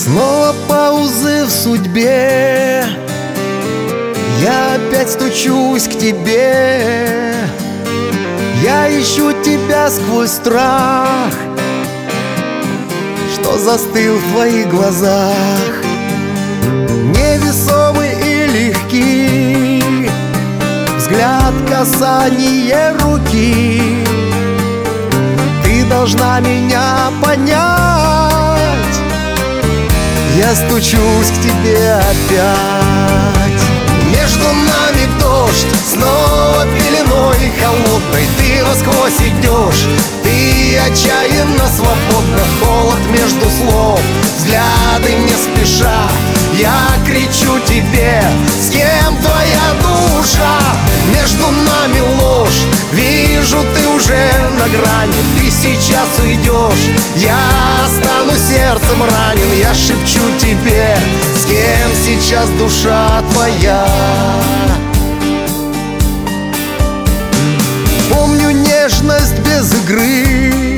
Снова паузы в судьбе, я опять стучусь к тебе. Я ищу тебя сквозь страх, что застыл в твоих глазах. Невесомый и легкий взгляд, касание руки. Ты должна меня понять. Я стучусь к тебе опять. Между нами дождь, снова пеленой холодной. Ты насквозь идешь, ты отчаянно свободна. Холод между слов, взгляды не спеша. Я кричу тебе, с кем твоя душа? Между нами ложь, вижу, ты уже на грани. Ты сейчас уйдешь, я останусь сердцем ранен. Я шепчу тебе, с кем сейчас душа твоя? Помню нежность без игры,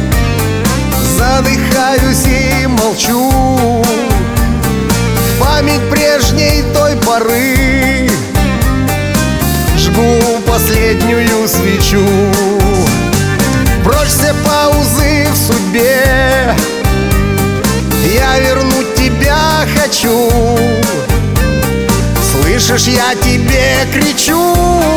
задыхаюсь и молчу. Память прежней той поры, жгу последнюю свечу. Прочь все паузы в судьбе, я вернуть тебя хочу. Слышишь, я тебе кричу,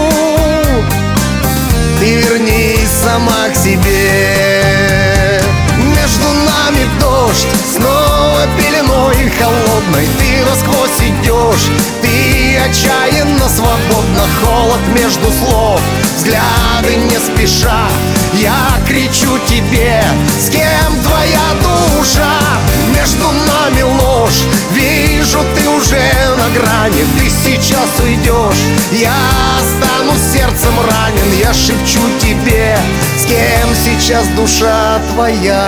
ты вернись сама к себе. Между нами дождь, снова пеленой холодной. Ты насквозь идешь, ты отчаянно свободна. Холод между слов, взгляды не спеша. Я кричу тебе, с кем твоя душа? Между нами ложь, вижу, ты уже на грани. Ты сейчас уйдешь, я останусь сердцем ранен. Я шепчу тебе, с кем сейчас душа твоя?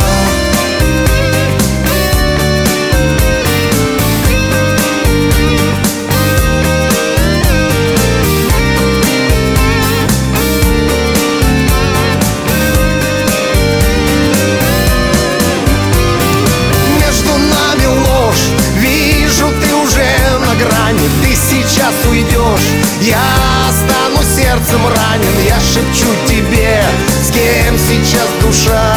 Ты сейчас уйдешь, я останусь сердцем ранен. Я шепчу тебе, с кем сейчас душа